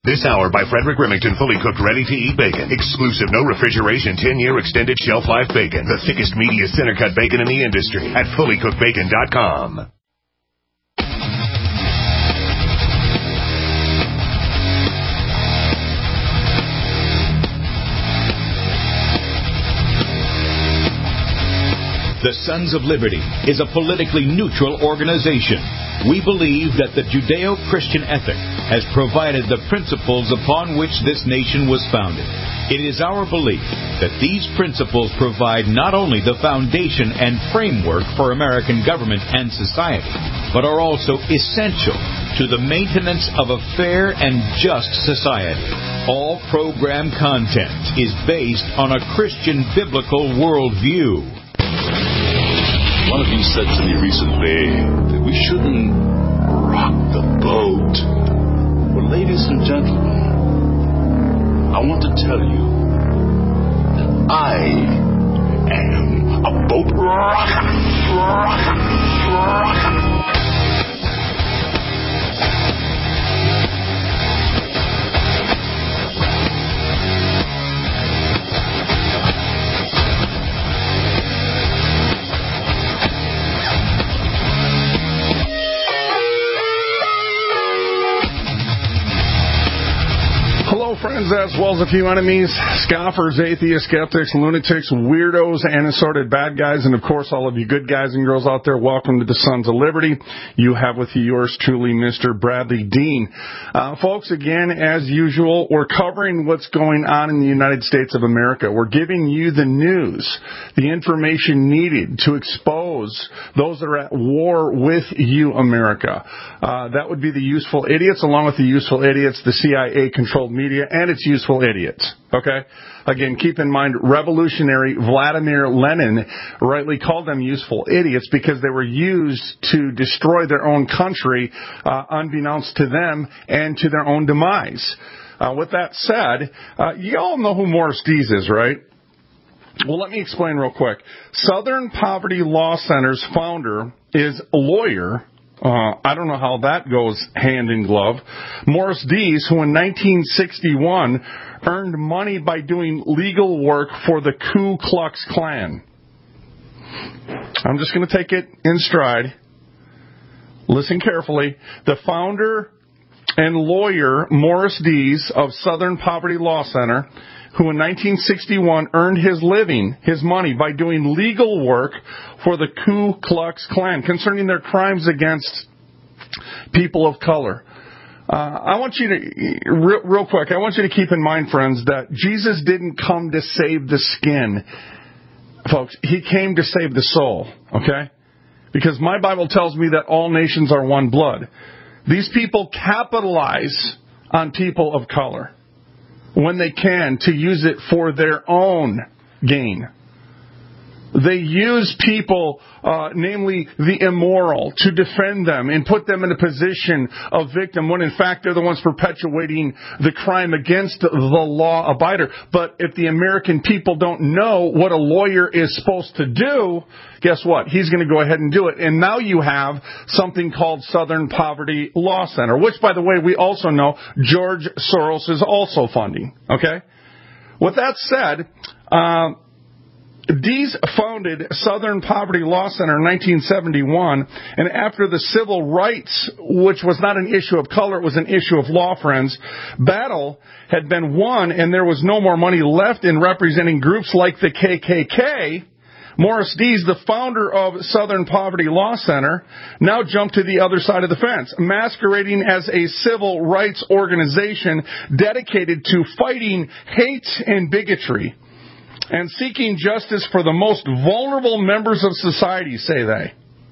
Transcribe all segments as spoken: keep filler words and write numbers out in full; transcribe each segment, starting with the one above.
This hour by Frederick Remington, fully cooked, ready-to-eat bacon. Exclusive, no refrigeration, ten-year extended shelf life bacon. The thickest, meatiest, center-cut bacon in the industry at fully cooked bacon dot com. The Sons of Liberty is a politically neutral organization. We believe that the Judeo-Christian ethic has provided the principles upon which this nation was founded. It is our belief that these principles provide not only the foundation and framework for American government and society, but are also essential to the maintenance of a fair and just society. All program content is based on a Christian biblical worldview. One of you said to me recently that we shouldn't rock the boat. Well, ladies and gentlemen, I want to tell you that I am a boat rocker. Rocker. Rocker. Friends, as well as a few enemies, scoffers, atheists, skeptics, lunatics, weirdos, and assorted bad guys, and of course all of you good guys and girls out there, welcome to the Sons of Liberty. You have with you yours truly, Mister Bradley Dean. Uh, folks, again, as usual, we're covering what's going on in the United States of America. We're giving you the news, the information needed to expose those that are at war with you, America. Uh, that would be the useful idiots, along with the useful idiots, the C I A-controlled media, and its useful idiots. Okay? Again, keep in mind, revolutionary Vladimir Lenin rightly called them useful idiots because they were used to destroy their own country, uh, unbeknownst to them and to their own demise. Uh, with that said, uh, you all know who Morris Dees is, right? Well, let me explain real quick. Southern Poverty Law Center's founder is a lawyer. Uh, I don't know how that goes hand in glove. Morris Dees, who in nineteen sixty-one earned money by doing legal work for the Ku Klux Klan. I'm just going to take it in stride. Listen carefully. The founder and lawyer, Morris Dees of Southern Poverty Law Center, who in nineteen sixty-one earned his living, his money, by doing legal work for the Ku Klux Klan concerning their crimes against people of color. Uh, I want you to, real, real quick, I want you to keep in mind, friends, that Jesus didn't come to save the skin, folks. He came to save the soul, okay? Because my Bible tells me that all nations are one blood. These people capitalize on people of color when they can to use it for their own gain. They use people, uh, namely the immoral, to defend them and put them in a position of victim when in fact they're the ones perpetuating the crime against the law abider. But if the American people don't know what a lawyer is supposed to do, guess what? He's going to go ahead and do it. And now you have something called Southern Poverty Law Center, which, by the way, we also know George Soros is also funding. Okay? With that said, uh, Dees founded Southern Poverty Law Center in nineteen seventy-one, and after the civil rights, which was not an issue of color, it was an issue of law, friends, battle had been won and there was no more money left in representing groups like the K K K, Morris Dees, the founder of Southern Poverty Law Center, now jumped to the other side of the fence, masquerading as a civil rights organization dedicated to fighting hate and bigotry and seeking justice for the most vulnerable members of society, say they.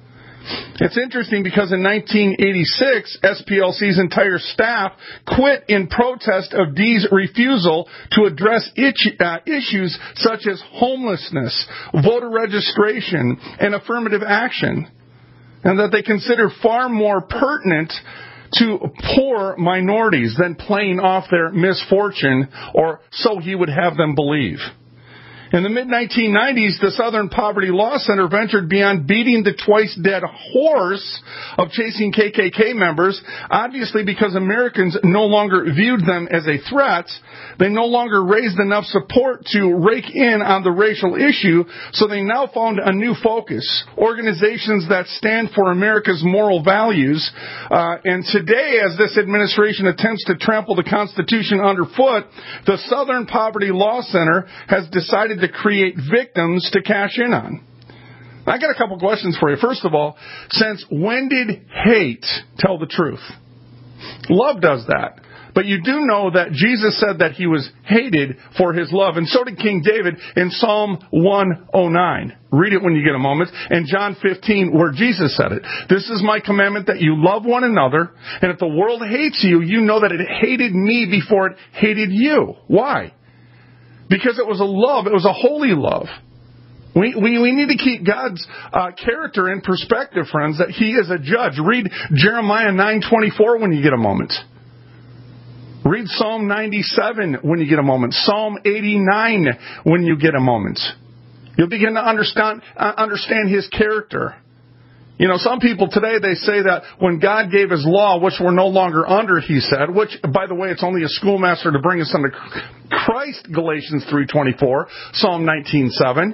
It's interesting because in nineteen eighty-six, S P L C's entire staff quit in protest of Dees' refusal to address itch, uh, issues such as homelessness, voter registration, and affirmative action, and that they consider far more pertinent to poor minorities than playing off their misfortune, or so he would have them believe. In the mid nineteen nineties, the Southern Poverty Law Center ventured beyond beating the twice-dead horse of chasing K K K members, obviously because Americans no longer viewed them as a threat. They no longer raised enough support to rake in on the racial issue, so they now found a new focus, organizations that stand for America's moral values. Uh, and today, as this administration attempts to trample the Constitution underfoot, the Southern Poverty Law Center has decided to create victims to cash in on. I got a couple questions for you. First of all, since when did hate tell the truth? Love does that. But you do know that Jesus said that he was hated for his love, and so did King David in Psalm one oh nine. Read it when you get a moment. And John fifteen, where Jesus said it. This is my commandment, that you love one another, and if the world hates you, you know that it hated me before it hated you. Why? Because it was a love. It was a holy love. We, we, we need to keep God's uh, character in perspective, friends, that he is a judge. Read Jeremiah nine twenty-four when you get a moment. Read Psalm ninety-seven when you get a moment. Psalm eighty-nine when you get a moment. You'll begin to understand, uh, understand his character. You know, some people today, they say that when God gave his law, which we're no longer under, he said, which, by the way, it's only a schoolmaster to bring us under Christ, Galatians three twenty-four, Psalm nineteen seven.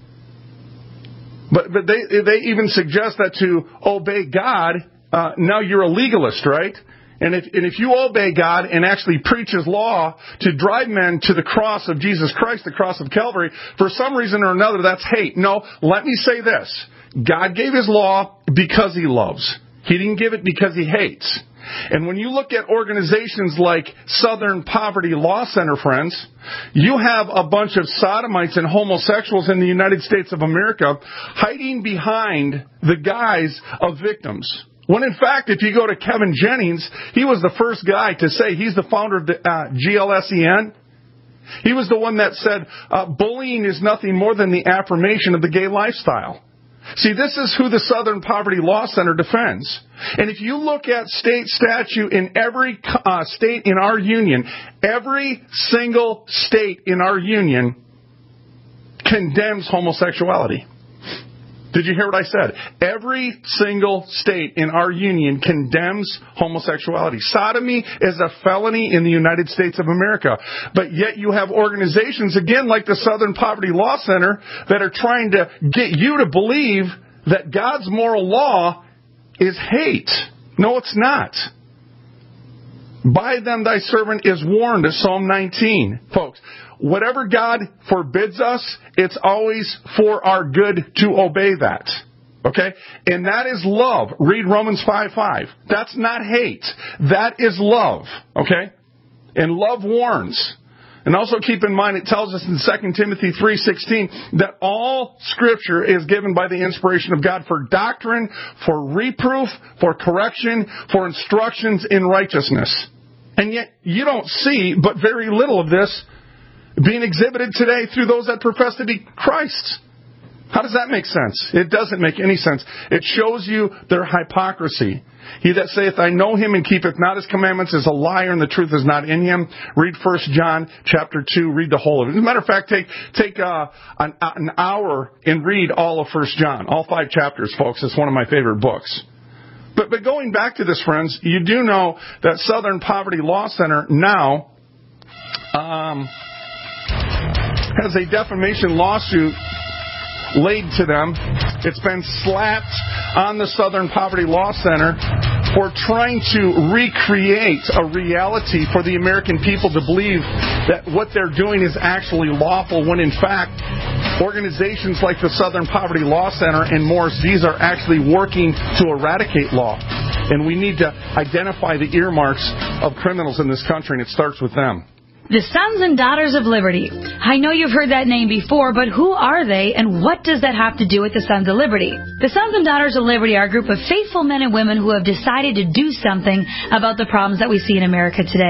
But, but they, they even suggest that to obey God, uh, now you're a legalist, right? And if, and if you obey God and actually preach his law to drive men to the cross of Jesus Christ, the cross of Calvary, for some reason or another, that's hate. No, let me say this. God gave his law because he loves. He didn't give it because he hates. And when you look at organizations like Southern Poverty Law Center, friends, you have a bunch of sodomites and homosexuals in the United States of America hiding behind the guise of victims. When in fact, if you go to Kevin Jennings, he was the first guy to say, he's the founder of the uh, G L S E N. He was the one that said, uh, bullying is nothing more than the affirmation of the gay lifestyle. See, this is who the Southern Poverty Law Center defends. And if you look at state statute in every uh, state in our union, every single state in our union condemns homosexuality. Did you hear what I said? Every single state in our union condemns homosexuality. Sodomy is a felony in the United States of America. But yet you have organizations, again, like the Southern Poverty Law Center, that are trying to get you to believe that God's moral law is hate. No, it's not. By them thy servant is warned, Psalm nineteen. Folks, whatever God forbids us, it's always for our good to obey that. Okay? And that is love. Read Romans five five. That's not hate. That is love. Okay? And love warns. And also keep in mind, it tells us in Second Timothy three sixteen that all Scripture is given by the inspiration of God for doctrine, for reproof, for correction, for instructions in righteousness. And yet you don't see but very little of this being exhibited today through those that profess to be Christ. How does that make sense? It doesn't make any sense. It shows you their hypocrisy. He that saith, I know him and keepeth not his commandments is a liar, and the truth is not in him. Read First John chapter two. Read the whole of it. As a matter of fact, take take uh, an, an hour and read all of First John, all five chapters, folks. It's one of my favorite books. But but going back to this, friends, you do know that Southern Poverty Law Center now um, has a defamation lawsuit laid to them. It's been slapped on the Southern Poverty Law Center for trying to recreate a reality for the American people to believe that what they're doing is actually lawful, when in fact organizations like the Southern Poverty Law Center and Morris Dees are actually working to eradicate law. And we need to identify the earmarks of criminals in this country, and it starts with them. The Sons and Daughters of Liberty. I know you've heard that name before, but who are they, and what does that have to do with the Sons of Liberty? The Sons and Daughters of Liberty are a group of faithful men and women who have decided to do something about the problems that we see in America today.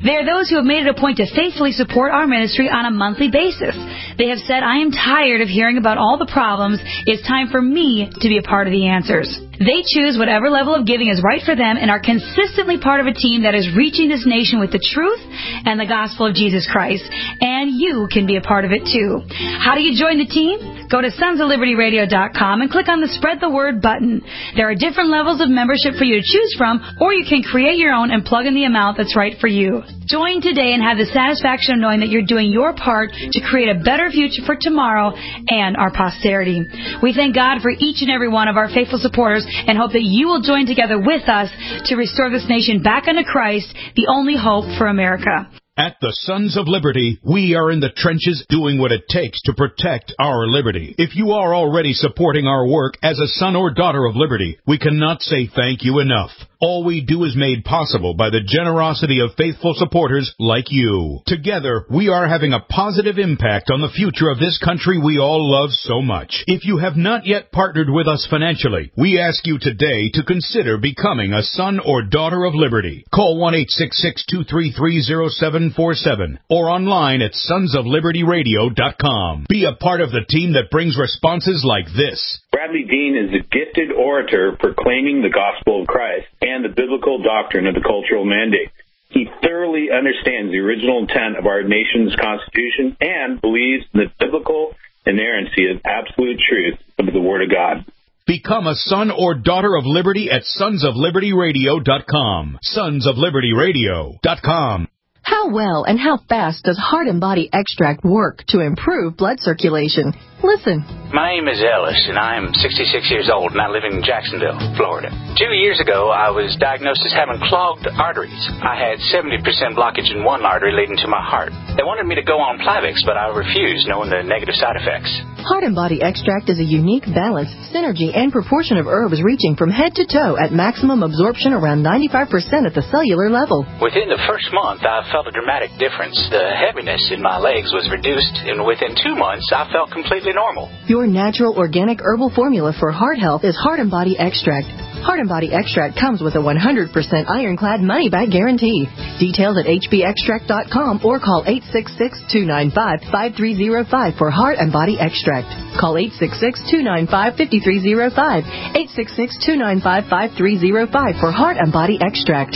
They are those who have made it a point to faithfully support our ministry on a monthly basis. They have said, I am tired of hearing about all the problems. It's time for me to be a part of the answers. They choose whatever level of giving is right for them and are consistently part of a team that is reaching this nation with the truth and the gospel of Jesus Christ. And you can be a part of it too. How do you join the team? Go to sons of liberty radio dot com and click on the Spread the Word button. There are different levels of membership for you to choose from, or you can create your own and plug in the amount that's right for you. Join today and have the satisfaction of knowing that you're doing your part to create a better future for tomorrow and our posterity. We thank God for each and every one of our faithful supporters and hope that you will join together with us to restore this nation back unto Christ, the only hope for America. At the Sons of Liberty, we are in the trenches doing what it takes to protect our liberty. If you are already supporting our work as a son or daughter of liberty, we cannot say thank you enough. All we do is made possible by the generosity of faithful supporters like you. Together, we are having a positive impact on the future of this country we all love so much. If you have not yet partnered with us financially, we ask you today to consider becoming a son or daughter of liberty. Call one eight six six, two three three, zero seven four seven or online at sons of liberty radio dot com. Be a part of the team that brings responses like this. Bradley Dean is a gifted orator proclaiming the gospel of Christ and the biblical doctrine of the cultural mandate. He thoroughly understands the original intent of our nation's Constitution and believes in the biblical inerrancy of absolute truth of the Word of God. Become a son or daughter of liberty at sons of liberty radio dot com. sons of liberty radio dot com. How well and how fast does Heart and Body Extract work to improve blood circulation? Listen. My name is Ellis, and I am sixty-six years old, and I live in Jacksonville, Florida. Two years ago, I was diagnosed as having clogged arteries. I had seventy percent blockage in one artery leading to my heart. They wanted me to go on Plavix, but I refused, knowing the negative side effects. Heart and Body Extract is a unique balance, synergy, and proportion of herbs reaching from head to toe at maximum absorption around ninety-five percent at the cellular level. Within the first month, I felt a dramatic difference. The heaviness in my legs was reduced, and within two months, I felt completely normal. Your natural organic herbal formula for heart health is Heart and Body Extract. Heart and Body Extract comes with a one hundred percent ironclad money-back guarantee. Details at h b extract dot com or call eight six six, two nine five, five three zero five for Heart and Body Extract. Call eight six six, two nine five, five three zero five, eight six six, two nine five, five three zero five for Heart and Body Extract.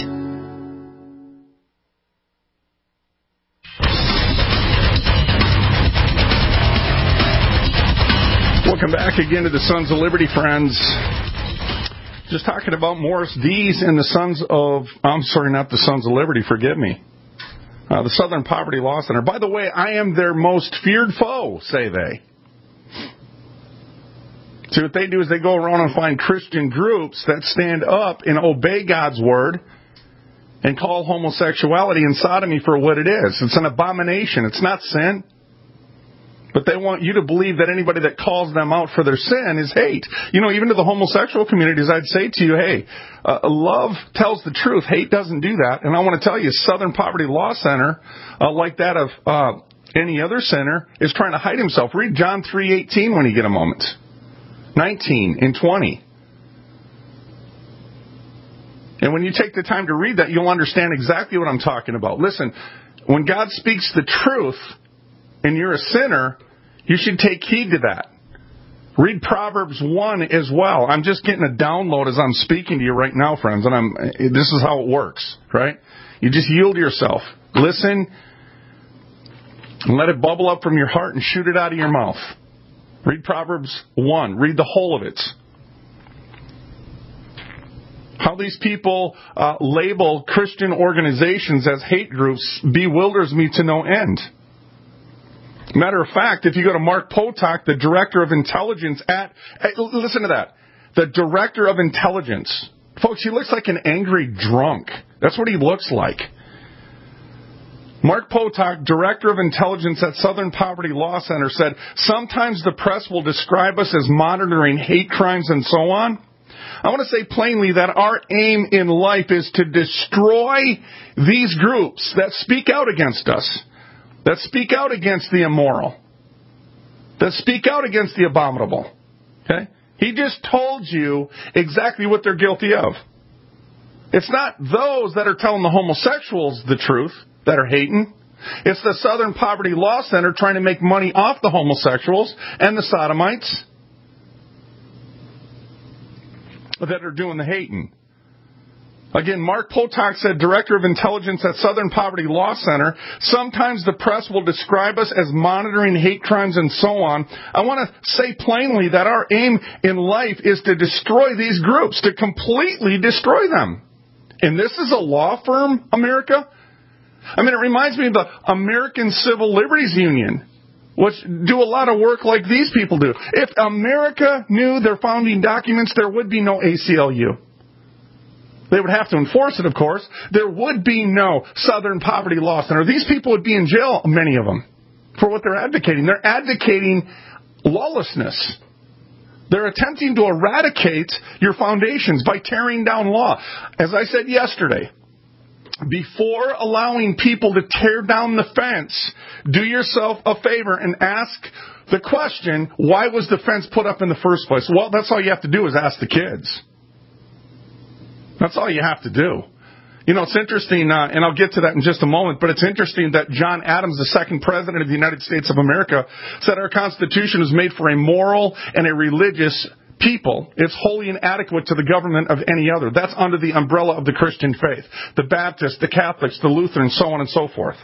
Welcome back again to the Sons of Liberty, friends. Just talking about Morris Dees and the Sons of, I'm sorry, not the Sons of Liberty, forgive me. Uh, the Southern Poverty Law Center. By the way, I am their most feared foe, say they. See, what they do is they go around and find Christian groups that stand up and obey God's word and call homosexuality and sodomy for what it is. It's an abomination. It's not sin. But they want you to believe that anybody that calls them out for their sin is hate. You know, even to the homosexual communities, I'd say to you, hey, uh, love tells the truth. Hate doesn't do that. And I want to tell you, Southern Poverty Law Center, uh, like that of uh, any other center, is trying to hide himself. Read John three eighteen when you get a moment. nineteen and twenty. And when you take the time to read that, you'll understand exactly what I'm talking about. Listen, when God speaks the truth and you're a sinner, you should take heed to that. Read Proverbs one as well. I'm just getting a download as I'm speaking to you right now, friends, and I'm. This is how it works, right? You just yield yourself. Listen and let it bubble up from your heart and shoot it out of your mouth. Read Proverbs one. Read the whole of it. How these people uh, label Christian organizations as hate groups bewilders me to no end. Matter of fact, if you go to Mark Potok, the Director of Intelligence at, listen to that, the Director of Intelligence. Folks, he looks like an angry drunk. That's what he looks like. Mark Potok, Director of Intelligence at Southern Poverty Law Center, said, sometimes the press will describe us as monitoring hate crimes and so on. I want to say plainly that our aim in life is to destroy these groups that speak out against us. That speak out against the immoral. That speak out against the abominable. Okay? He just told you exactly what they're guilty of. It's not those that are telling the homosexuals the truth. that are hating. It's the Southern Poverty Law Center trying to make money off the homosexuals and the sodomites that are doing the hating. Again, Mark Potok said, Director of Intelligence at Southern Poverty Law Center, sometimes the press will describe us as monitoring hate crimes and so on. I want to say plainly that our aim in life is to destroy these groups, to completely destroy them. And this is a law firm, America? I mean, it reminds me of the American Civil Liberties Union, which do a lot of work like these people do. If America knew their founding documents, there would be no A C L U. They would have to enforce it, of course. There would be no Southern Poverty Law Center. These people would be in jail, many of them, for what they're advocating. They're advocating lawlessness. They're attempting to eradicate your foundations by tearing down law. As I said yesterday, before allowing people to tear down the fence, do yourself a favor and ask the question, why was the fence put up in the first place? Well, that's all you have to do is ask the kids. That's all you have to do. You know, it's interesting, uh, and I'll get to that in just a moment, but it's interesting that John Adams, the second president of the United States of America, said our Constitution is made for a moral and a religious people. It's wholly inadequate to the government of any other. That's under the umbrella of the Christian faith. The Baptists, the Catholics, the Lutherans, so on and so forth.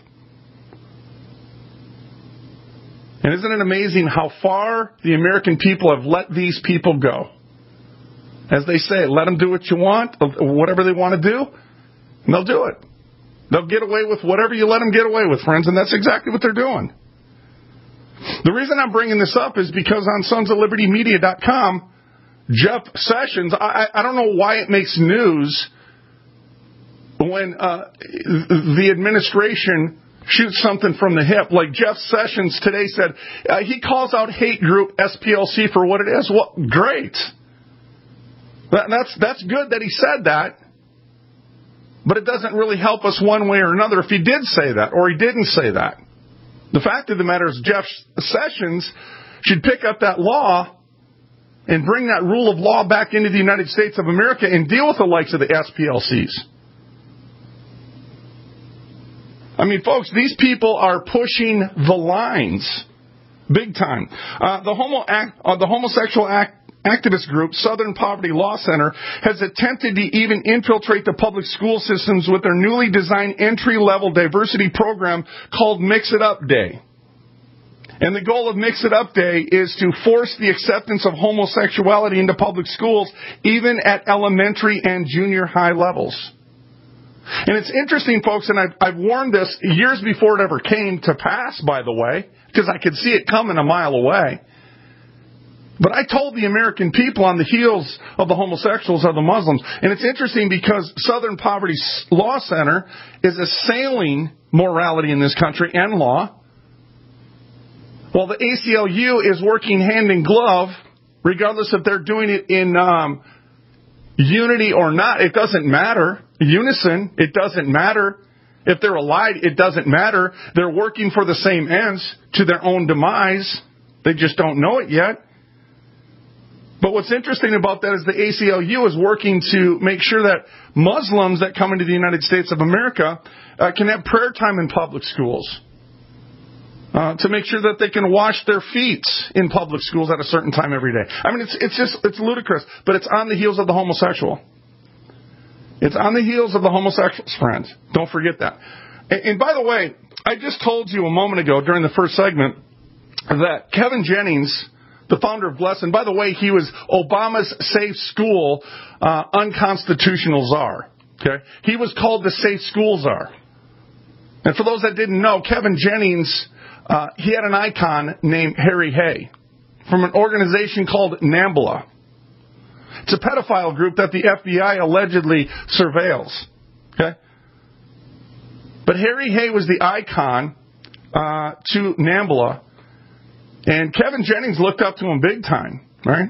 And isn't it amazing how far the American people have let these people go? As they say, let them do what you want, whatever they want to do, and they'll do it. They'll get away with whatever you let them get away with, friends, and that's exactly what they're doing. The reason I'm bringing this up is because on sons of liberty media dot com, Jeff Sessions, I, I don't know why it makes news when uh, the administration shoots something from the hip. Like Jeff Sessions today said, uh, he calls out hate group S P L C for what it is. Well, great. That, that's, that's good that he said that. But it doesn't really help us one way or another if he did say that or he didn't say that. The fact of the matter is Jeff Sessions should pick up that law and bring that rule of law back into the United States of America and deal with the likes of the S P L Cs. I mean, folks, these people are pushing the lines big time. Uh, the, homo act, uh, the homosexual act activist group, Southern Poverty Law Center, has attempted to even infiltrate the public school systems with their newly designed entry-level diversity program called Mix It Up Day. And the goal of Mix It Up Day is to force the acceptance of homosexuality into public schools, even at elementary and junior high levels. And it's interesting, folks, and I've, I've warned this years before it ever came to pass, by the way, because I could see it coming a mile away. But I told the American people on the heels of the homosexuals are the Muslims. And it's interesting because Southern Poverty Law Center is assailing morality in this country and law, while the A C L U is working hand in glove, regardless if they're doing it in um, unity or not. It doesn't matter. Unison, it doesn't matter. If they're allied, it doesn't matter. They're working for the same ends to their own demise. They just don't know it yet. But what's interesting about that is the A C L U is working to make sure that Muslims that come into the United States of America uh, can have prayer time in public schools. Uh, to make sure that they can wash their feet in public schools at a certain time every day. I mean, it's it's just, it's ludicrous, but it's on the heels of the homosexual. It's on the heels of the homosexuals, friends. Don't forget that. And, and by the way, I just told you a moment ago during the first segment that Kevin Jennings, the founder of Bless, and by the way, he was Obama's Safe School uh, unconstitutional czar. Okay, he was called the Safe School czar. And for those that didn't know, Kevin Jennings, uh, he had an icon named Harry Hay from an organization called NAMBLA. It's a pedophile group that the F B I allegedly surveils. Okay, but Harry Hay was the icon uh, to NAMBLA. And Kevin Jennings looked up to him big time, right?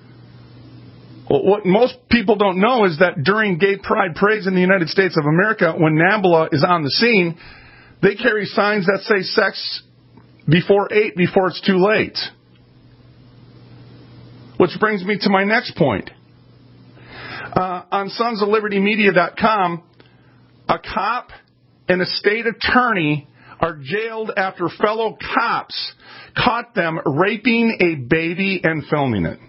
Well, what most people don't know is that during gay pride parades in the United States of America, when NAMBLA is on the scene, they carry signs that say sex before eight, before it's too late. Which brings me to my next point. Uh, on sons of liberty media dot com, a cop and a state attorney are jailed after fellow cops caught them raping a baby and filming it.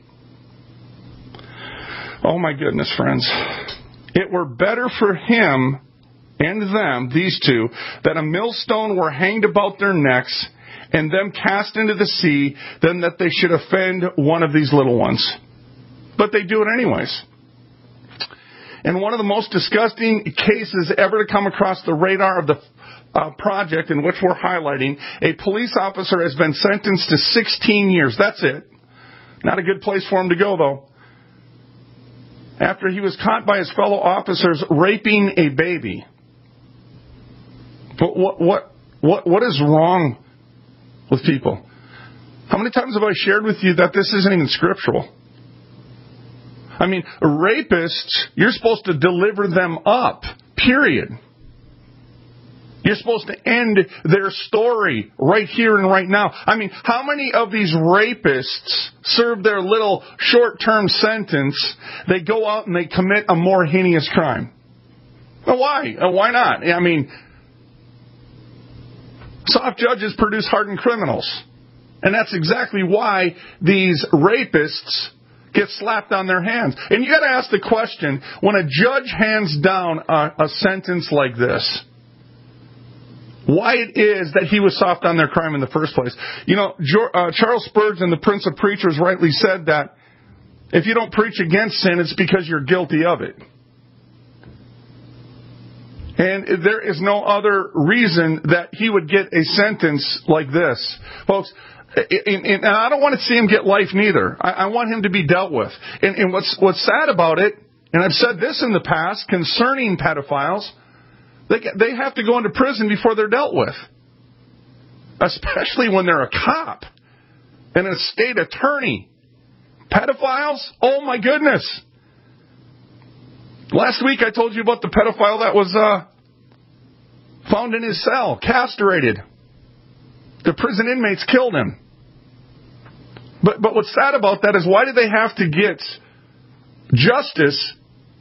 Oh my goodness, friends. It were better for him and them, these two, that a millstone were hanged about their necks and them cast into the sea than that they should offend one of these little ones. But they do it anyways. And one of the most disgusting cases ever to come across the radar of the uh, project in which we're highlighting, a police officer has been sentenced to sixteen years. That's it. Not a good place for him to go, though. After he was caught by his fellow officers raping a baby. But what, what, what, what is wrong with people? How many times have I shared with you that this isn't even scriptural? I mean, rapists, you're supposed to deliver them up, period. You're supposed to end their story right here and right now. I mean, how many of these rapists serve their little short-term sentence, they go out and they commit a more heinous crime? Well, why? Why not? I mean, soft judges produce hardened criminals. And that's exactly why these rapists get slapped on their hands. And you got to ask the question, when a judge hands down a, a sentence like this, why it is that he was soft on their crime in the first place. You know, uh, Charles Spurgeon, the Prince of Preachers, rightly said that if you don't preach against sin, it's because you're guilty of it. And there is no other reason that he would get a sentence like this. Folks, and, and I don't want to see him get life neither. I, I want him to be dealt with. And, and what's, what's sad about it, and I've said this in the past concerning pedophiles, They they have to go into prison before they're dealt with. Especially when they're a cop and a state attorney. Pedophiles? Oh my goodness. Last week I told you about the pedophile that was uh, found in his cell, castrated. The prison inmates killed him. But but what's sad about that is, why do they have to get justice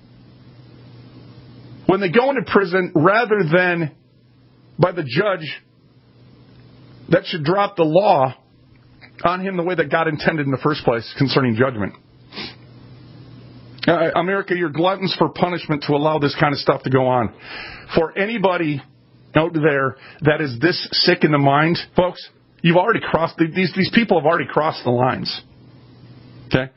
when they go into prison rather than by the judge that should drop the law on him the way that God intended in the first place concerning judgment? Uh, America, you're gluttons for punishment to allow this kind of stuff to go on. For anybody out there that is this sick in the mind, folks, you've already crossed, these, these people have already crossed the lines. Okay?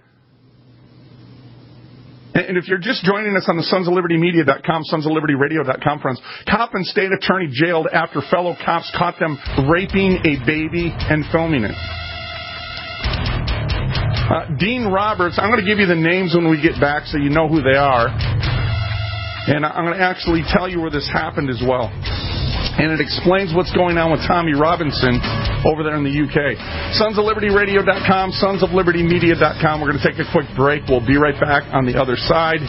And if you're just joining us on the sons of liberty media dot com, sons of liberty radio dot com, friends, cop and state attorney jailed after fellow cops caught them raping a baby and filming it. Uh, Dean Roberts, I'm going to give you the names when we get back so you know who they are. And I'm going to actually tell you where this happened as well. And it explains what's going on with Tommy Robinson over there in the U K. sons of liberty radio dot com, sons of liberty media dot com. We're going to take a quick break. We'll be right back on the other side.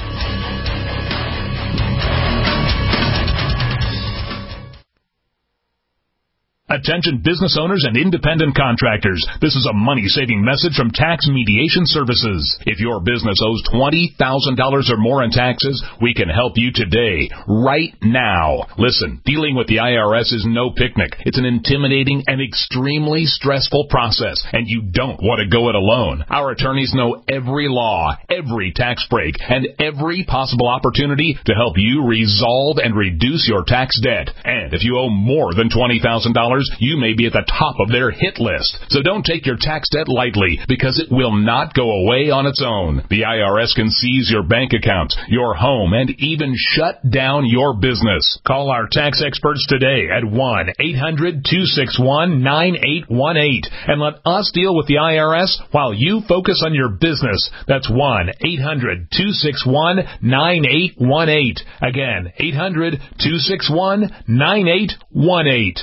Attention business owners and independent contractors. This is a money-saving message from Tax Mediation Services. If your business owes twenty thousand dollars or more in taxes, we can help you today, right now. Listen, dealing with the I R S is no picnic. It's an intimidating and extremely stressful process, and you don't want to go it alone. Our attorneys know every law, every tax break, and every possible opportunity to help you resolve and reduce your tax debt. And if you owe more than twenty thousand dollars, you may be at the top of their hit list. So don't take your tax debt lightly, because it will not go away on its own. The I R S can seize your bank accounts, your home, and even shut down your business. Call our tax experts today at one eight hundred two six one nine eight one eight and let us deal with the I R S while you focus on your business. That's one eight hundred two six one nine eight one eight. Again, eight hundred two six one nine eight one eight.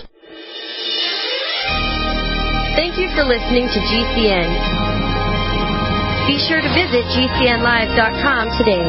Thank you for listening to G C N. Be sure to visit G C N live dot com today.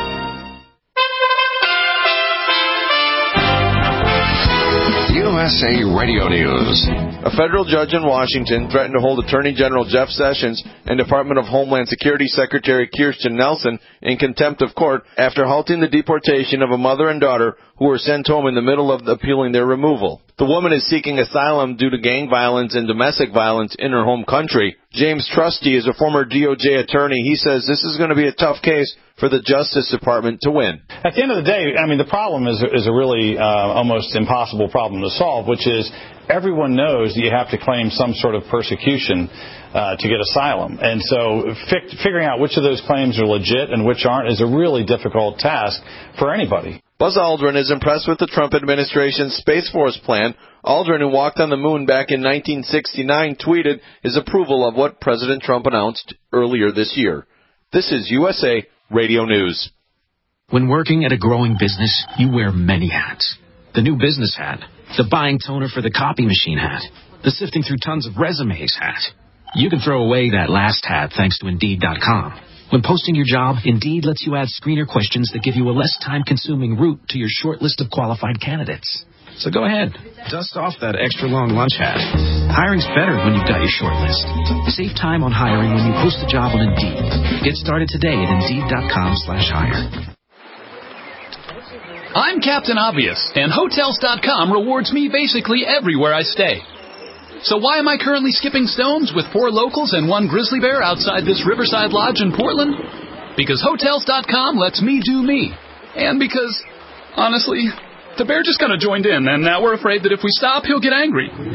U S A Radio News. A federal judge in Washington threatened to hold Attorney General Jeff Sessions and Department of Homeland Security Secretary Kirstjen Nielsen in contempt of court after halting the deportation of a mother and daughter who were sent home in the middle of appealing their removal. The woman is seeking asylum due to gang violence and domestic violence in her home country. James Trusty is a former D O J attorney. He says this is going to be a tough case for the Justice Department to win. At the end of the day, I mean, the problem is, is a really uh, almost impossible problem to solve, which is everyone knows that you have to claim some sort of persecution uh, to get asylum. And so fi- figuring out which of those claims are legit and which aren't is a really difficult task for anybody. Buzz Aldrin is impressed with the Trump administration's Space Force plan. Aldrin, who walked on the moon back in nineteen sixty-nine, tweeted his approval of what President Trump announced earlier this year. This is U S A Radio News. When working at a growing business, you wear many hats. The new business hat, the buying toner for the copy machine hat, the sifting through tons of resumes hat. You can throw away that last hat thanks to Indeed dot com. When posting your job, Indeed lets you add screener questions that give you a less time-consuming route to your short list of qualified candidates. So go ahead, dust off that extra long lunch hat. Hiring's better when you've got your short list. Save time on hiring when you post a job on Indeed. Get started today at Indeed dot com slash hire. I'm Captain Obvious, and Hotels dot com rewards me basically everywhere I stay. So why am I currently skipping stones with four locals and one grizzly bear outside this Riverside Lodge in Portland? Because Hotels dot com lets me do me. And because, honestly, the bear just kind of joined in, and now we're afraid that if we stop, he'll get angry. He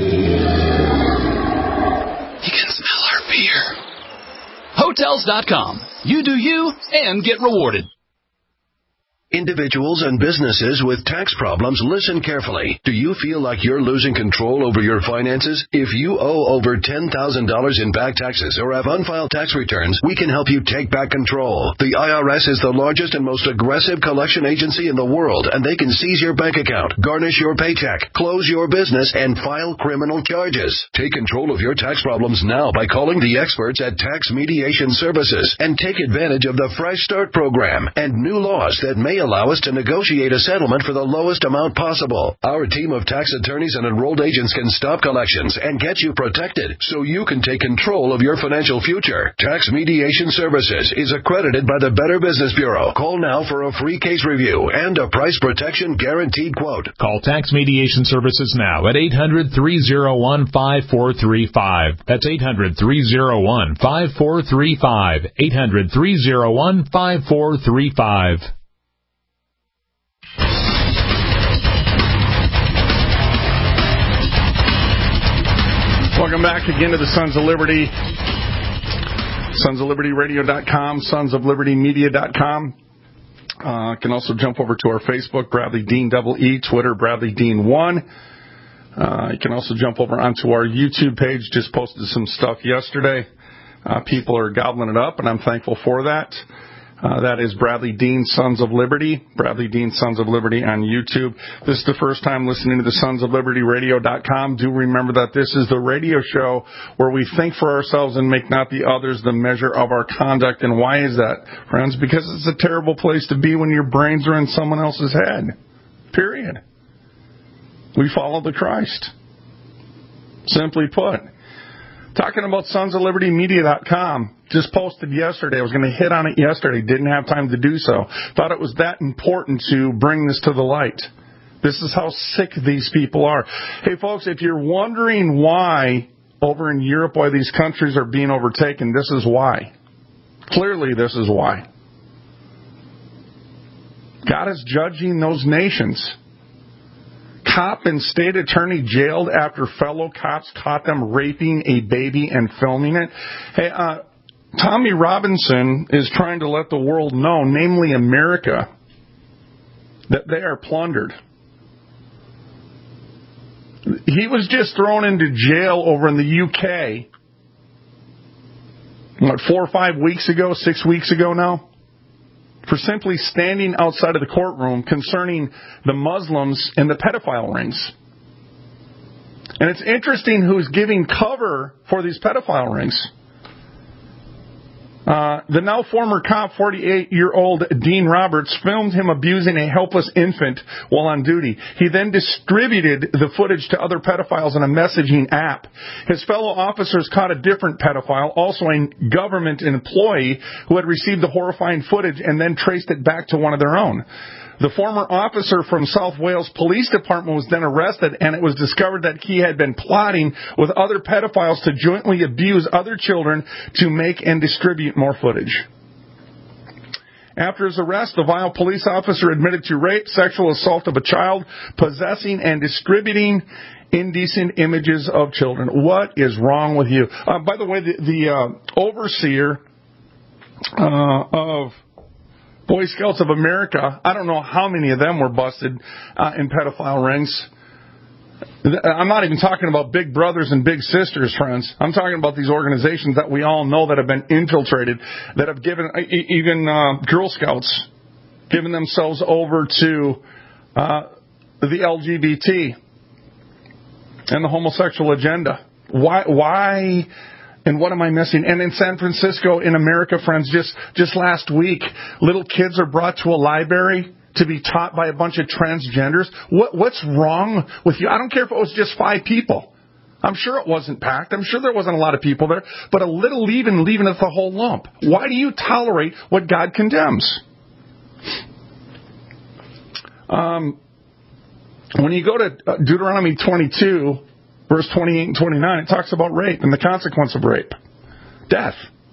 can smell our beer. Hotels dot com. You do you, and get rewarded. Individuals and businesses with tax problems, listen carefully. Do you feel like you're losing control over your finances? If you owe over ten thousand dollars in back taxes or have unfiled tax returns, we can help you take back control. The I R S is the largest and most aggressive collection agency in the world, and they can seize your bank account, garnish your paycheck, close your business, and file criminal charges. Take control of your tax problems now by calling the experts at Tax Mediation Services and take advantage of the Fresh Start program and new laws that may allow us to negotiate a settlement for the lowest amount possible. Our team of tax attorneys and enrolled agents can stop collections and get you protected so you can take control of your financial future. Tax Mediation Services is accredited by the Better Business Bureau. Call now for a free case review and a price protection guaranteed quote. Call Tax Mediation Services now at eight hundred, three oh one, five four three five. That's eight hundred, three oh one, five four three five. eight hundred, three oh one, five four three five. Welcome back again to the Sons of Liberty. Sons of Liberty Radio dot com, Sons of Liberty Media dot com. Uh, you can also jump over to our Facebook, Bradley Dean double E, Twitter, Bradley Dean one. Uh, you can also jump over onto our YouTube page. Just posted some stuff yesterday. Uh, people are gobbling it up, and I'm thankful for that. Uh, that is Bradley Dean, Sons of Liberty. Bradley Dean, Sons of Liberty on YouTube. This is the first time listening to the Sons of Liberty Radio dot com. Do remember that this is the radio show where we think for ourselves and make not the others the measure of our conduct. And why is that, friends? Because it's a terrible place to be when your brains are in someone else's head. Period. We follow the Christ. Simply put. Talking about Sons of Liberty Media dot com. Just posted yesterday. I was going to hit on it yesterday. Didn't have time to do so. Thought it was that important to bring this to the light. This is how sick these people are. Hey, folks, if you're wondering why over in Europe, why these countries are being overtaken, this is why. Clearly, this is why. God is judging those nations. Cop and state attorney jailed after fellow cops caught them raping a baby and filming it. Hey, uh, Tommy Robinson is trying to let the world know, namely America, that they are plundered. He was just thrown into jail over in the U K, what, four or five weeks ago, six weeks ago now, for simply standing outside of the courtroom concerning the Muslims and the pedophile rings. And it's interesting who's giving cover for these pedophile rings. Uh, the now former cop, forty-eight-year-old Dean Roberts, filmed him abusing a helpless infant while on duty. He then distributed the footage to other pedophiles in a messaging app. His fellow officers caught a different pedophile, also a government employee, who had received the horrifying footage and then traced it back to one of their own. The former officer from South Wales Police Department was then arrested, and it was discovered that he had been plotting with other pedophiles to jointly abuse other children to make and distribute more footage. After his arrest, the vile police officer admitted to rape, sexual assault of a child, possessing and distributing indecent images of children. What is wrong with you? Uh, by the way, the, the uh, overseer uh, of Boy Scouts of America, I don't know how many of them were busted uh, in pedophile rings. I'm not even talking about big brothers and big sisters, friends. I'm talking about these organizations that we all know that have been infiltrated, that have given, even uh, Girl Scouts, given themselves over to uh, the L G B T and the homosexual agenda. Why, why, and what am I missing? And in San Francisco, in America, friends, just, just last week, little kids are brought to a library to be taught by a bunch of transgenders. What, what's wrong with you? I don't care if it was just five people. I'm sure it wasn't packed. I'm sure there wasn't a lot of people there. But a little leaven, leaveneth the whole lump. Why do you tolerate what God condemns? Um, when you go to Deuteronomy twenty-two, verse twenty-eight and twenty-nine, it talks about rape and the consequence of rape. Death.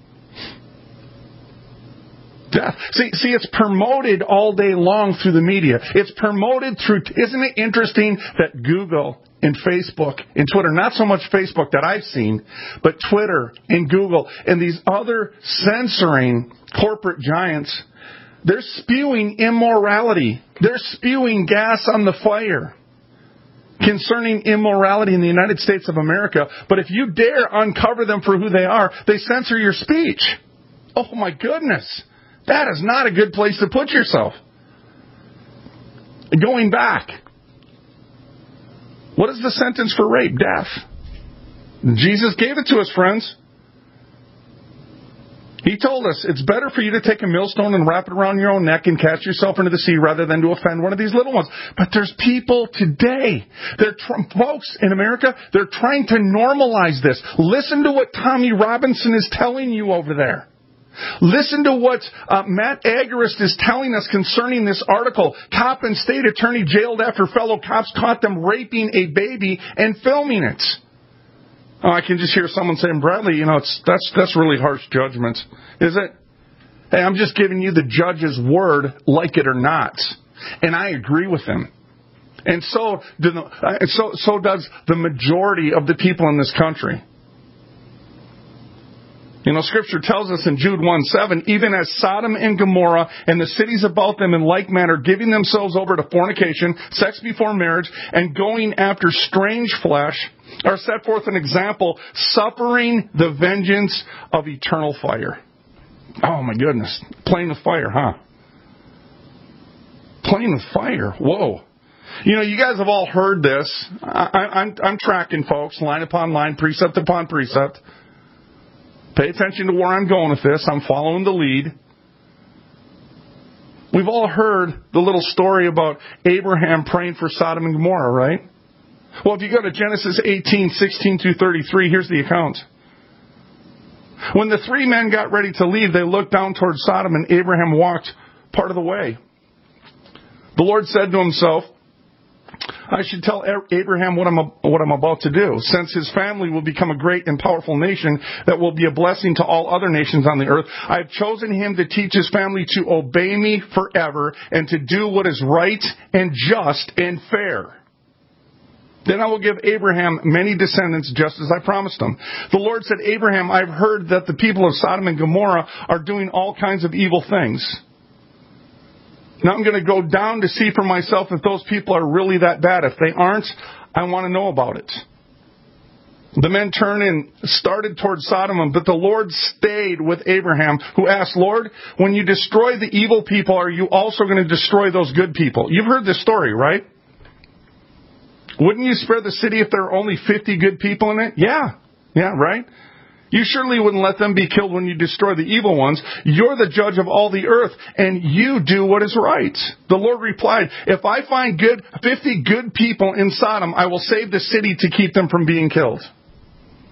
Death. See, see, it's promoted all day long through the media. It's promoted through, isn't it interesting that Google and Facebook and Twitter, not so much Facebook that I've seen, but Twitter and Google and these other censoring corporate giants, they're spewing immorality. They're spewing gas on the fire concerning immorality in the United States of America. But if you dare uncover them for who they are, they censor your speech. Oh my goodness. That is not a good place to put yourself. Going back, what is the sentence for rape? Death. Jesus gave it to us, friends. He told us it's better for you to take a millstone and wrap it around your own neck and cast yourself into the sea rather than to offend one of these little ones. But there's people today, they're tr- folks in America, they're trying to normalize this. Listen to what Tommy Robinson is telling you over there. Listen to what uh, Matt Agarist is telling us concerning this article. Cop and state attorney jailed after fellow cops caught them raping a baby and filming it. Oh, I can just hear someone saying, Bradley, you know, it's, that's that's really harsh judgment. Is it? Hey, I'm just giving you the judge's word, like it or not. And I agree with him. And so, do the, uh, so, so does the majority of the people in this country. You know, Scripture tells us in Jude one seven, even as Sodom and Gomorrah and the cities about them in like manner, giving themselves over to fornication, sex before marriage, and going after strange flesh, are set forth an example, suffering the vengeance of eternal fire. Oh my goodness. Playing with fire, huh? Playing with fire. Whoa. You know, you guys have all heard this. I, I, I'm, I'm tracking, folks, line upon line, precept upon precept. Pay attention to where I'm going with this. I'm following the lead. We've all heard the little story about Abraham praying for Sodom and Gomorrah, right? Well, if you go to Genesis eighteen, sixteen through thirty-three, here's the account. When the three men got ready to leave, they looked down towards Sodom, and Abraham walked part of the way. The Lord said to himself, I should tell Abraham what I'm, what I'm about to do, since his family will become a great and powerful nation that will be a blessing to all other nations on the earth. I have chosen him to teach his family to obey me forever and to do what is right and just and fair. Then I will give Abraham many descendants, just as I promised him. The Lord said, Abraham, I've heard that the people of Sodom and Gomorrah are doing all kinds of evil things. Now I'm going to go down to see for myself if those people are really that bad. If they aren't, I want to know about it. The men turned and started towards Sodom, but the Lord stayed with Abraham, who asked, Lord, when you destroy the evil people, are you also going to destroy those good people? You've heard this story, right? Wouldn't you spare the city if there are only fifty good people in it? Yeah. Yeah, right? You surely wouldn't let them be killed when you destroy the evil ones. You're the judge of all the earth, and you do what is right. The Lord replied, if I find good fifty good people in Sodom, I will save the city to keep them from being killed.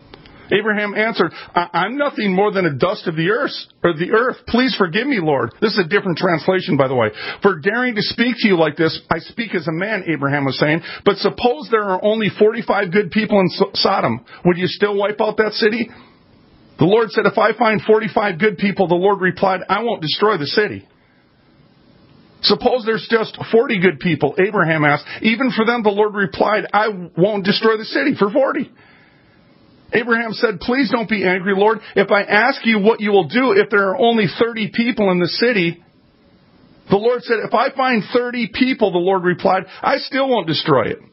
Abraham answered, I'm nothing more than a dust of the earth, or the earth. Please forgive me, Lord. This is a different translation, by the way. For daring to speak to you like this, I speak as a man, Abraham was saying. But suppose there are only forty-five good people in Sodom. Would you still wipe out that city? The Lord said, if I find forty-five good people, the Lord replied, I won't destroy the city. Suppose there's just forty good people, Abraham asked. Even for them, the Lord replied, I won't destroy the city for forty. Abraham said, please don't be angry, Lord. If I ask you what you will do if there are only thirty people in the city, the Lord said, if I find thirty people, the Lord replied, I still won't destroy it.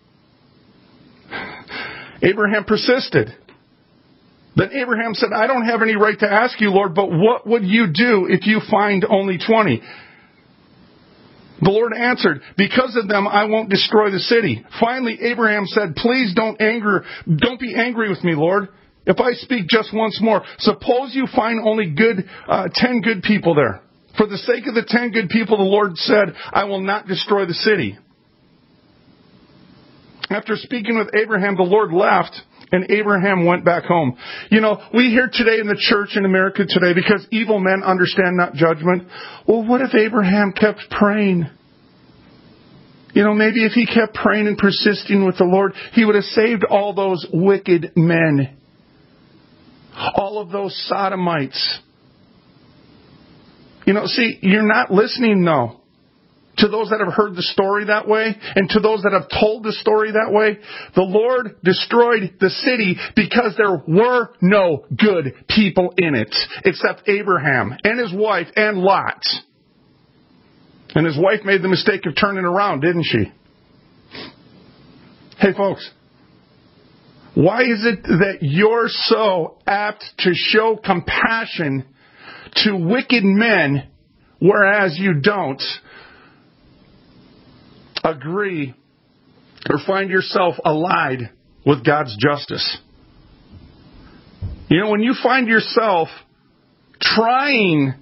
Abraham persisted. Then Abraham said, I don't have any right to ask you, Lord, but what would you do if you find only twenty? The Lord answered, because of them I won't destroy the city. Finally, Abraham said, please don't anger, don't be angry with me, Lord. If I speak just once more, suppose you find only good, uh, ten good people there. For the sake of the ten good people, the Lord said, I will not destroy the city. After speaking with Abraham, the Lord left, and Abraham went back home. You know, we hear today in the church in America today, because evil men understand not judgment. Well, what if Abraham kept praying? You know, maybe if he kept praying and persisting with the Lord, he would have saved all those wicked men. All of those sodomites. You know, see, you're not listening, though. To those that have heard the story that way, and to those that have told the story that way, the Lord destroyed the city because there were no good people in it, except Abraham and his wife and Lot. And his wife made the mistake of turning around, didn't she? Hey, folks, why is it that you're so apt to show compassion to wicked men, whereas you don't agree or find yourself allied with God's justice? You know, when you find yourself trying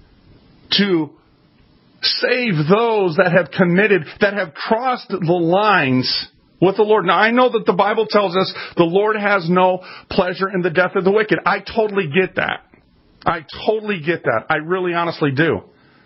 to save those that have committed, that have crossed the lines with the Lord. Now, I know that the Bible tells us the Lord has no pleasure in the death of the wicked. I totally get that. I totally get that. I really honestly do.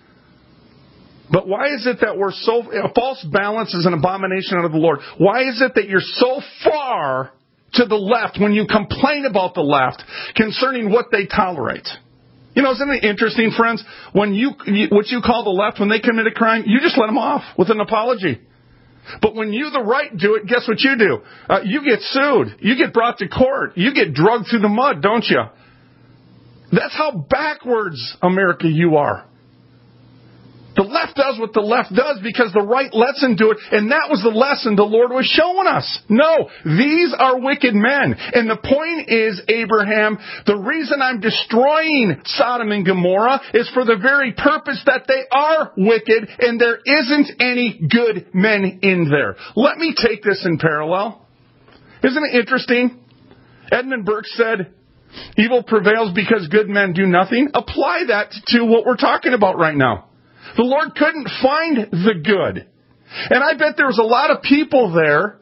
But why is it that we're so... A false balance is an abomination unto the Lord. Why is it that you're so far to the left when you complain about the left concerning what they tolerate? You know, isn't it interesting, friends? When you, what you call the left, when they commit a crime, you just let them off with an apology. But when you, the right, do it, guess what you do? Uh, you get sued. You get brought to court. You get drugged through the mud, don't you? That's how backwards, America, you are. The left does what the left does because the right lets them do it. And that was the lesson the Lord was showing us. No, these are wicked men. And the point is, Abraham, the reason I'm destroying Sodom and Gomorrah is for the very purpose that they are wicked and there isn't any good men in there. Let me take this in parallel. Isn't it interesting? Edmund Burke said, evil prevails because good men do nothing. Apply that to what we're talking about right now. The Lord couldn't find the good. And I bet there was a lot of people there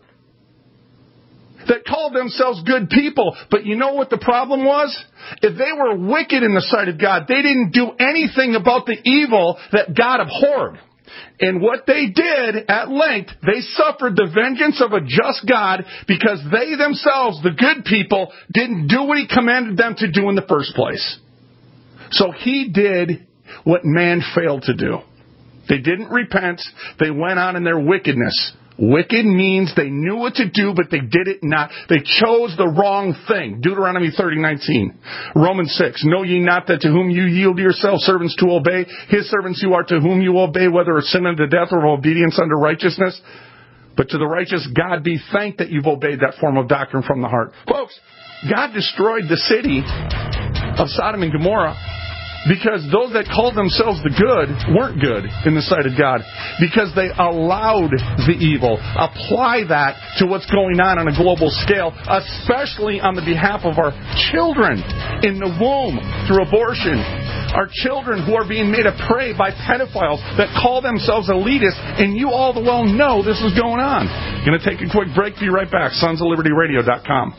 that called themselves good people. But you know what the problem was? If they were wicked in the sight of God, they didn't do anything about the evil that God abhorred. And what they did at length, they suffered the vengeance of a just God because they themselves, the good people, didn't do what He commanded them to do in the first place. So He did what man failed to do. They didn't repent. They went on in their wickedness. Wicked means they knew what to do, but they did it not. They chose the wrong thing. Deuteronomy thirty nineteen. Romans six. Know ye not that to whom you yield yourselves servants to obey, his servants you are to whom you obey, whether of sin unto death or of obedience unto righteousness? But to the righteous God be thanked that you've obeyed that form of doctrine from the heart. Folks, God destroyed the city of Sodom and Gomorrah because those that called themselves the good weren't good in the sight of God. Because they allowed the evil. Apply that to what's going on on a global scale, especially on the behalf of our children in the womb through abortion. Our children who are being made a prey by pedophiles that call themselves elitists, and you all the well know this is going on. Going to take a quick break. Be right back. sons of liberty radio dot com.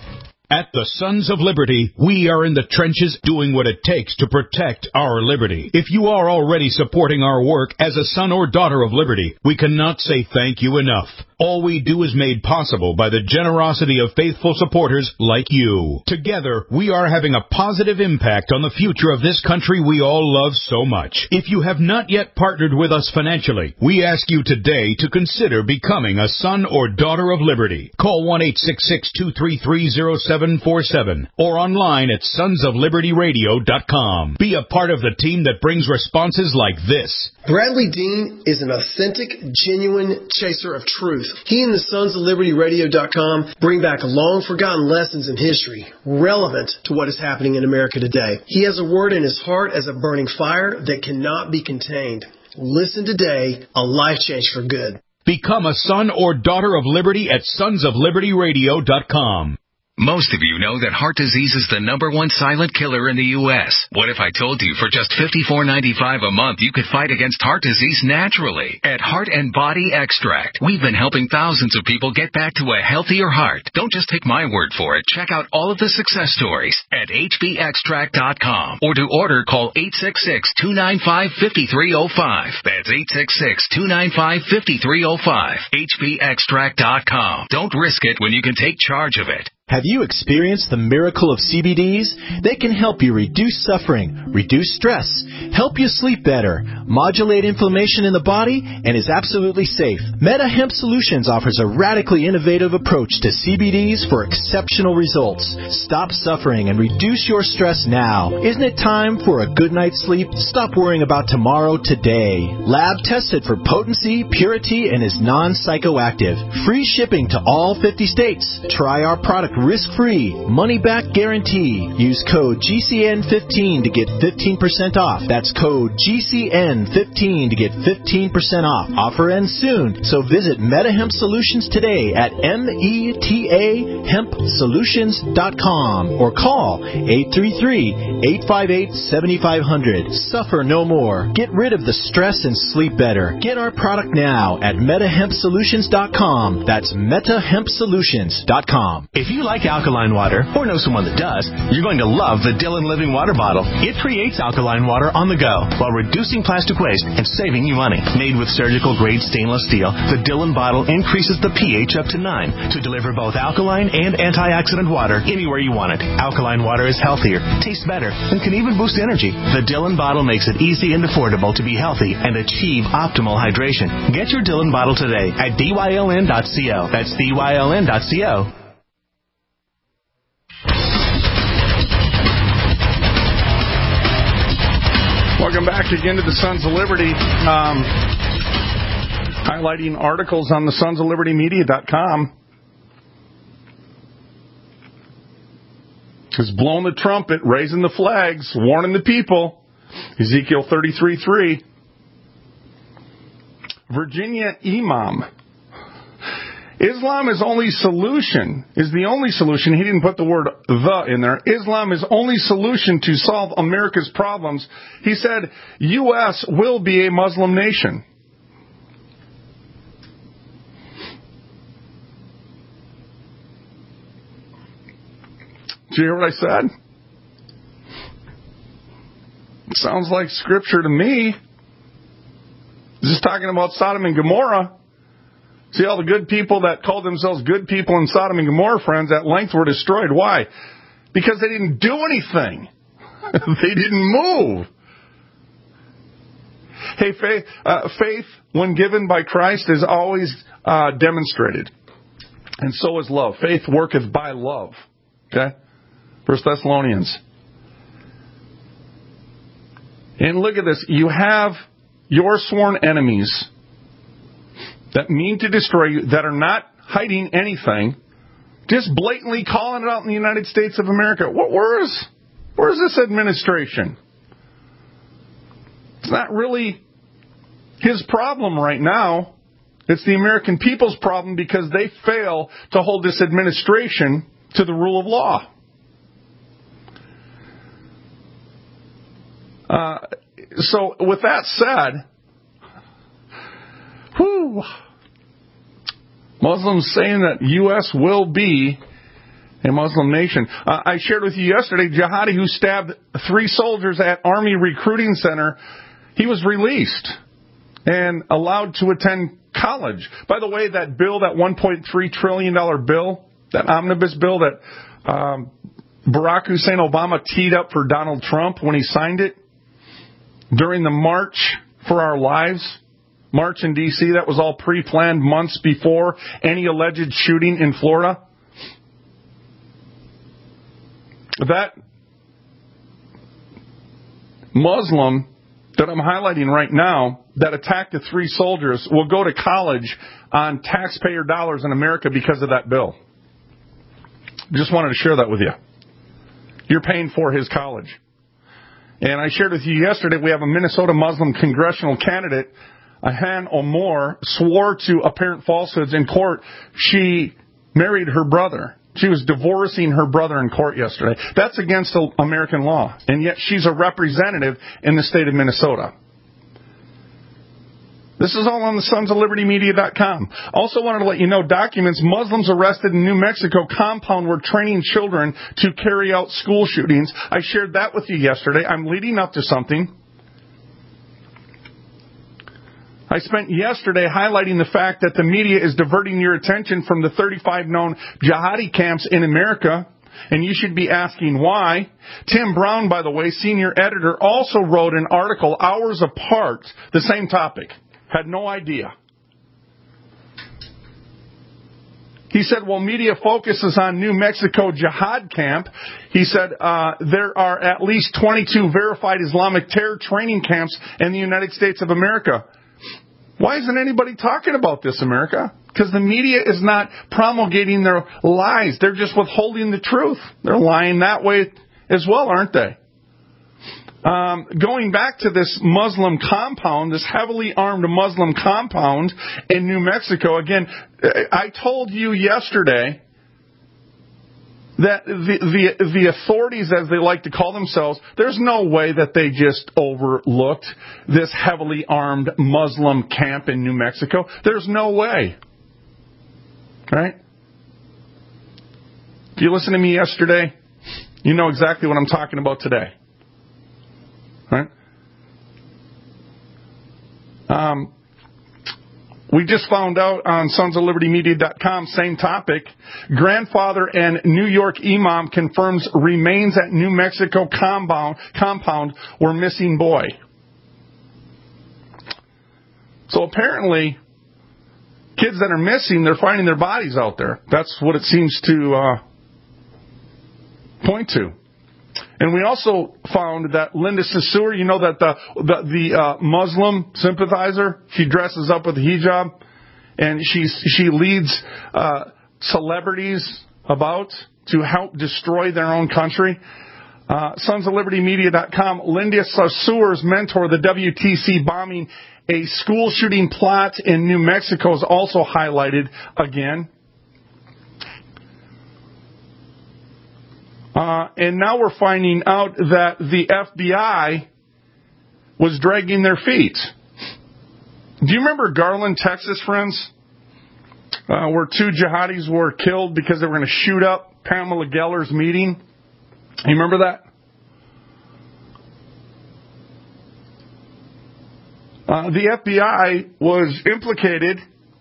At the Sons of Liberty, we are in the trenches doing what it takes to protect our liberty. If you are already supporting our work as a son or daughter of liberty, we cannot say thank you enough. All we do is made possible by the generosity of faithful supporters like you. Together, we are having a positive impact on the future of this country we all love so much. If you have not yet partnered with us financially, we ask you today to consider becoming a son or daughter of liberty. Call one eight six six, two three three, zero seven four seven or online at sons of liberty radio dot com. Be a part of the team that brings responses like this. Bradley Dean is an authentic, genuine chaser of truth. He and the sons of liberty radio dot com bring back long-forgotten lessons in history relevant to what is happening in America today. He has a word in his heart as a burning fire that cannot be contained. Listen today, a life change for good. Become a son or daughter of liberty at sons of liberty radio dot com. Most of you know that heart disease is the number one silent killer in the U S What if I told you for just fifty-four ninety-five a month you could fight against heart disease naturally? At Heart and Body Extract, we've been helping thousands of people get back to a healthier heart. Don't just take my word for it. Check out all of the success stories at H B extract dot com or to order call eight six six, two nine five, five three zero five. That's eight six six, two nine five, five three zero five. H B extract dot com. Don't risk it when you can take charge of it. Have you experienced the miracle of C B Ds? They can help you reduce suffering, reduce stress, help you sleep better, modulate inflammation in the body, and is absolutely safe. Meta Hemp Solutions offers a radically innovative approach to C B Ds for exceptional results. Stop suffering and reduce your stress now. Isn't it time for a good night's sleep? Stop worrying about tomorrow today. Lab tested for potency, purity, and is non-psychoactive. Free shipping to all fifty states. Try our product risk-free, money-back guarantee. Use code G C N fifteen to get fifteen percent off. That's code G C N fifteen to get fifteen percent off. Offer ends soon, so visit MetaHemp Solutions today at M E T A hemp solutions dot com or call eight three three, eight five eight, seven five zero zero. Suffer no more. Get rid of the stress and sleep better. Get our product now at meta hemp solutions dot com. That's meta hemp solutions dot com. If you like alkaline water, or know someone that does, you're going to love the Dillon Living Water Bottle. It creates alkaline water on the go while reducing plastic waste and saving you money. Made with surgical-grade stainless steel, the Dillon bottle increases the pH up to nine to deliver both alkaline and antioxidant water anywhere you want it. Alkaline water is healthier, tastes better, and can even boost energy. The Dillon bottle makes it easy and affordable to be healthy and achieve optimal hydration. Get your Dillon bottle today at D Y L N dot co. That's D Y L N dot co. Welcome back again to the Sons of Liberty. Um, highlighting articles on the sons of liberty media dot com. Has blown the trumpet, raising the flags, warning the people. Ezekiel thirty-three three. Virginia Imam. Islam is only solution, is the only solution. He didn't put the word the in there. Islam is only solution to solve America's problems. He said, U S will be a Muslim nation. Did you hear what I said? It sounds like scripture to me. Just talking about Sodom and Gomorrah. See, all the good people that called themselves good people in Sodom and Gomorrah, friends, at length were destroyed. Why? Because they didn't do anything. They didn't move. Hey, faith, uh, faith, when given by Christ, is always uh, demonstrated. And so is love. Faith worketh by love. Okay? First Thessalonians. And look at this. You have your sworn enemies that mean to destroy you, that are not hiding anything, just blatantly calling it out in the United States of America. Where is, where is this administration? It's not really his problem right now. It's the American people's problem because they fail to hold this administration to the rule of law. Uh, so with that said, whew, Muslims saying that U S will be a Muslim nation. Uh, I shared with you yesterday, jihadi who stabbed three soldiers at Army Recruiting Center, he was released and allowed to attend college. By the way, that bill, that one point three trillion dollars bill, that omnibus bill that um, Barack Hussein Obama teed up for Donald Trump when he signed it during the March for Our Lives, March in D C, that was all pre-planned months before any alleged shooting in Florida. That Muslim that I'm highlighting right now that attacked the three soldiers will go to college on taxpayer dollars in America because of that bill. Just wanted to share that with you. You're paying for his college. And I shared with you yesterday, we have a Minnesota Muslim congressional candidate, Ilhan Omar, swore to apparent falsehoods in court. She married her brother. She was divorcing her brother in court yesterday. That's against American law. And yet she's a representative in the state of Minnesota. This is all on the sons of liberty media dot com. Also wanted to let you know, documents Muslims arrested in New Mexico compound were training children to carry out school shootings. I shared that with you yesterday. I'm leading up to something. I spent yesterday highlighting the fact that the media is diverting your attention from the thirty-five known jihadi camps in America, and you should be asking why. Tim Brown, by the way, senior editor, also wrote an article hours apart, the same topic. Had no idea. He said, well, media focuses on New Mexico jihad camp. He said, uh, there are at least twenty-two verified Islamic terror training camps in the United States of America. Why isn't anybody talking about this, America? Because the media is not promulgating their lies. They're just withholding the truth. They're lying that way as well, aren't they? Um, going back to this Muslim compound, this heavily armed Muslim compound in New Mexico, again, I told you yesterday that the, the, the authorities, as they like to call themselves, there's no way that they just overlooked this heavily armed Muslim camp in New Mexico. There's no way. Right? If you listened to me yesterday, you know exactly what I'm talking about today. Right? Um, we just found out on sons of liberty media dot com, same topic. Grandfather and New York imam confirms remains at New Mexico compound, compound were missing boy. So apparently, kids that are missing, they're finding their bodies out there. That's what it seems to uh, point to. And we also found that Linda Sarsour, you know that the the, the uh, Muslim sympathizer, she dresses up with a hijab, and she she leads uh, celebrities about to help destroy their own country. Uh, sons of liberty media dot com, Linda Sarsour's mentor, the W T C bombing, a school shooting plot in New Mexico, is also highlighted again. Uh, and now we're finding out that the F B I was dragging their feet. Do you remember Garland, Texas, friends? Uh, where two jihadis were killed because they were going to shoot up Pamela Geller's meeting? You remember that? Uh, the F B I was implicated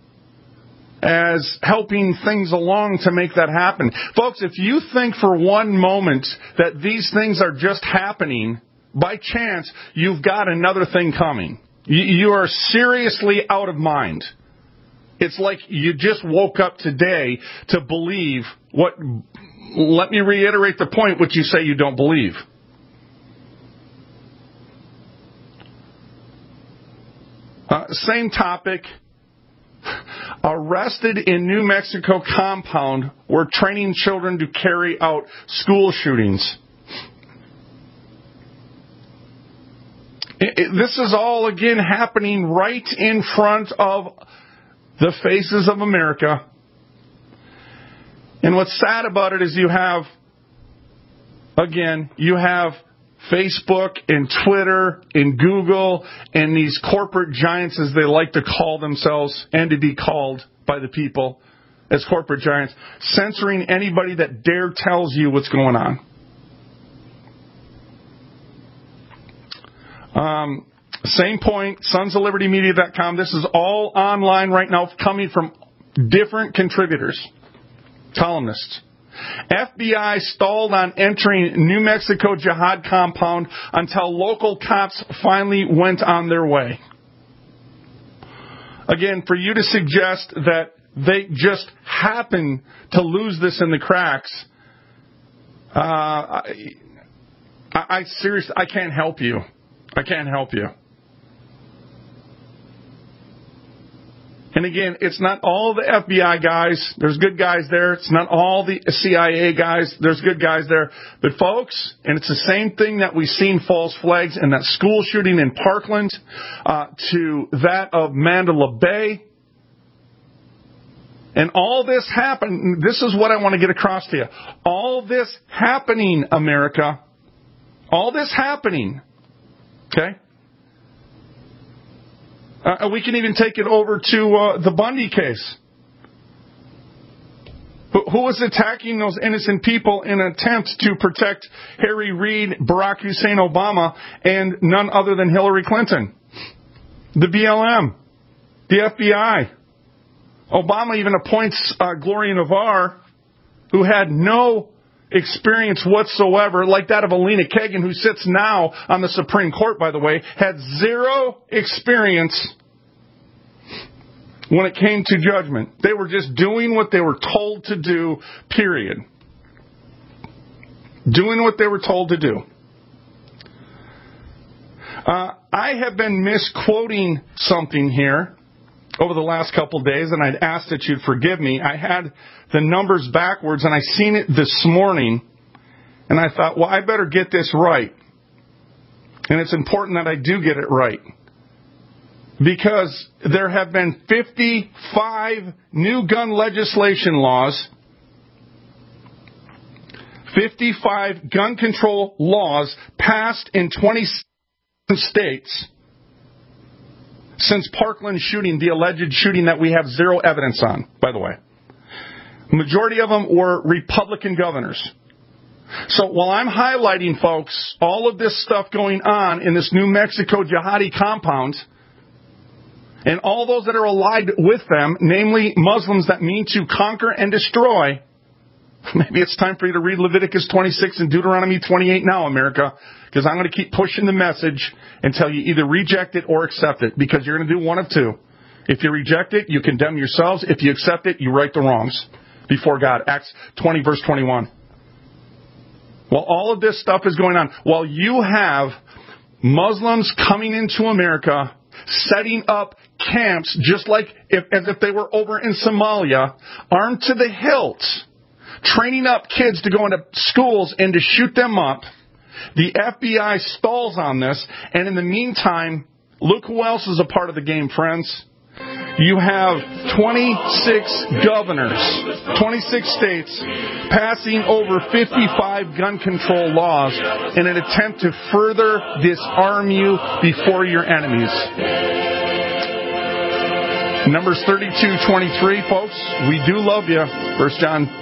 as helping things along to make that happen. Folks, if you think for one moment that these things are just happening by chance, you've got another thing coming. You, you are seriously out of mind. It's like you just woke up today to believe what, let me reiterate the point, which you say you don't believe. Uh, same topic. Arrested in New Mexico compound were training children to carry out school shootings. It, it, this is all again happening right in front of the faces of America. And what's sad about it is you have, again, you have Facebook and Twitter and Google and these corporate giants, as they like to call themselves and to be called by the people, as corporate giants, censoring anybody that dare tells you what's going on. Um, same point, sons of liberty media dot com. This is all online right now, coming from different contributors, columnists. F B I stalled on entering New Mexico jihad compound until local cops finally went on their way. Again, for you to suggest that they just happen to lose this in the cracks, uh, I, I seriously, I can't help you. I can't help you. And again, it's not all the F B I guys. There's good guys there. It's not all the C I A guys. There's good guys there. But folks, and it's the same thing that we've seen false flags in that school shooting in Parkland uh, to that of Mandalay Bay. And all this happened, this is what I want to get across to you. All this happening, America, all this happening, okay? Uh, we can even take it over to uh, the Bundy case. Who, who was attacking those innocent people in an attempt to protect Harry Reid, Barack Hussein Obama, and none other than Hillary Clinton? The B L M, the F B I. Obama even appoints uh, Gloria Navar, who had no experience whatsoever, like that of Alina Kagan, who sits now on the Supreme Court, by the way, had zero experience when it came to judgment. They were just doing what they were told to do, period. Doing what they were told to do. Uh, I have been misquoting something here over the last couple of days, and I'd ask that you'd forgive me. I had the numbers backwards, and I seen it this morning, and I thought, well, I better get this right. And it's important that I do get it right, because there have been fifty-five new gun legislation laws, fifty-five gun control laws passed in twenty-seven states since Parkland shooting, the alleged shooting that we have zero evidence on, by the way. The majority of them were Republican governors. So while I'm highlighting, folks, all of this stuff going on in this New Mexico jihadi compound, and all those that are allied with them, namely Muslims that mean to conquer and destroy, maybe it's time for you to read Leviticus twenty-six and Deuteronomy twenty-eight now, America, because I'm going to keep pushing the message until you either reject it or accept it, because you're going to do one of two. If you reject it, you condemn yourselves. If you accept it, you right the wrongs before God. Acts twenty, verse twenty-one. While all of this stuff is going on, while you have Muslims coming into America, setting up camps just like if, as if they were over in Somalia, armed to the hilt, training up kids to go into schools and to shoot them up. The F B I stalls on this, and in the meantime, look who else is a part of the game, friends. You have twenty-six governors, twenty-six states, passing over fifty-five gun control laws in an attempt to further disarm you before your enemies. Numbers thirty-two twenty-three, folks, we do love you. First John.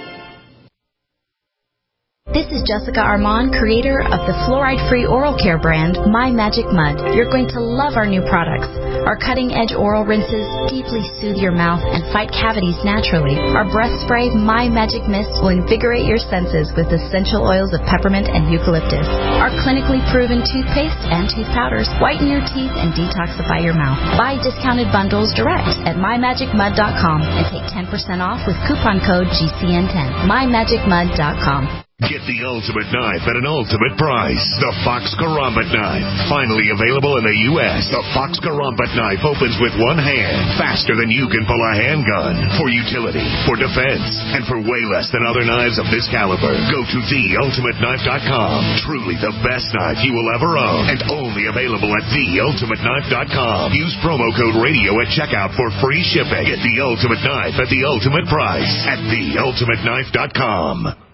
This is Jessica Armand, creator of the fluoride-free oral care brand, My Magic Mud. You're going to love our new products. Our cutting-edge oral rinses deeply soothe your mouth and fight cavities naturally. Our breath spray, My Magic Mist, will invigorate your senses with essential oils of peppermint and eucalyptus. Our clinically proven toothpaste and tooth powders whiten your teeth and detoxify your mouth. Buy discounted bundles direct at my magic mud dot com and take ten percent off with coupon code G C N ten. my magic mud dot com. Get the ultimate knife at an ultimate price. The Fox Karambit knife. Finally available in the U S The Fox Karambit knife opens with one hand, faster than you can pull a handgun. For utility, for defense, and for way less than other knives of this caliber. Go to the ultimate knife dot com. Truly the best knife you will ever own. And only available at the ultimate knife dot com. Use promo code radio at checkout for free shipping. Get the ultimate knife at the ultimate price at the ultimate knife dot com.